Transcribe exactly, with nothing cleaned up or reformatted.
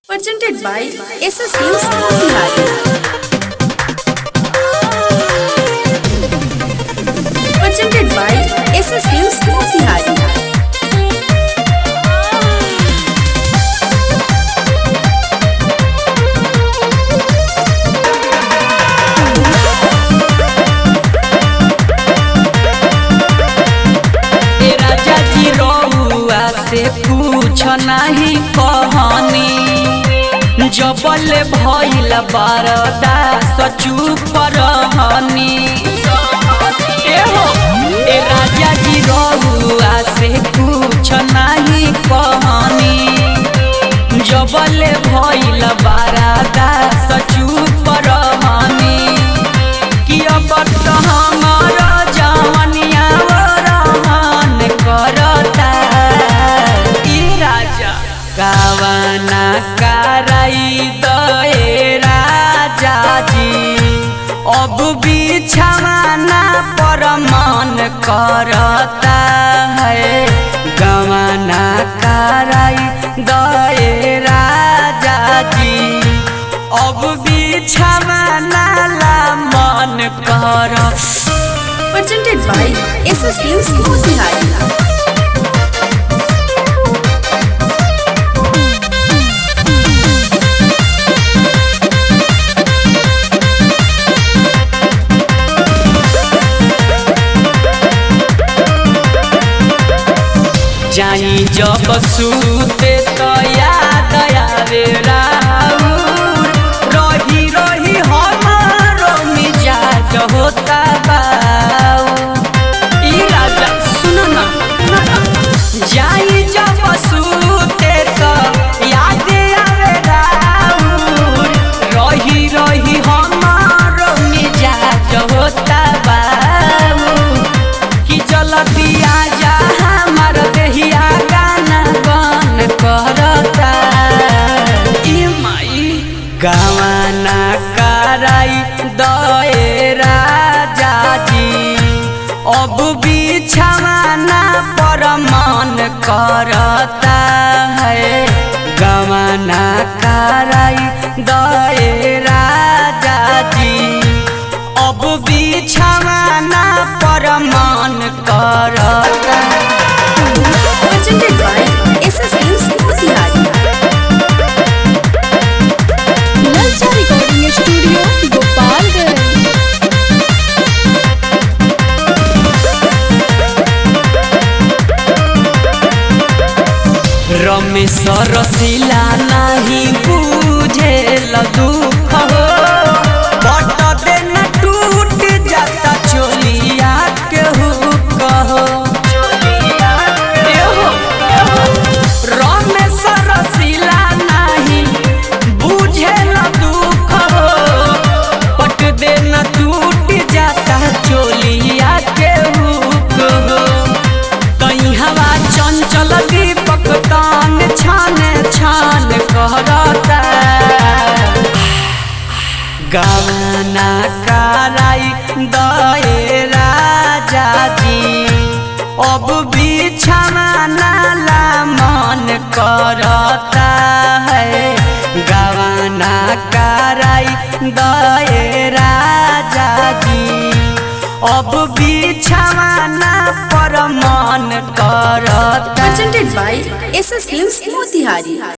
Presented by S S News Motihari. Presented by S S News Motihari. से पूछ नहीं कहनी जबल भइल बारदा चुप रहनी ए हो ए राजा जी रहुआ से पूछ नहीं कहनी जबल भइल बारदा चुप रहनी कि अब तो हमारा जवनिया रहन करता गावना कराई दे राजा जी अब बिछाना पर मन करता है गावना कराई दे राजा जी अब बिछाना ला मन कर। Presented by S S News Motihari. जाई जब सूते तो याद आवे राउर रही रही हमारो मिजाज होता बाऊ ई राजा सुनो ना जाई जब सूते तो याद आवे राउर रही रही हमारो मिजाज होता बाऊ कि चलती आजा गावना कराई दे राजा जी अब बिछाना पर मन करता है गावना कराई दे राजा जी अब बिछाना पर मन करता। Presented by S S News Motihari. Recording studio Gopalganj. Ramesh Rasila नहीं बुझे दुख हो बट दिन टूट जाता चोलिया के हुक हो रमेश रसीला नहीं बुझे दुख हो पट देना टूट जाता चोलिया के हुक हो कहीं हवा चंचल दीपक तान छान छान करता गावना कराई दे राजा जी अब बिछाना ला मन करता है गावना कराई दे राजा जी अब बिछाना पर मन करता। Presented by S S News Motihari.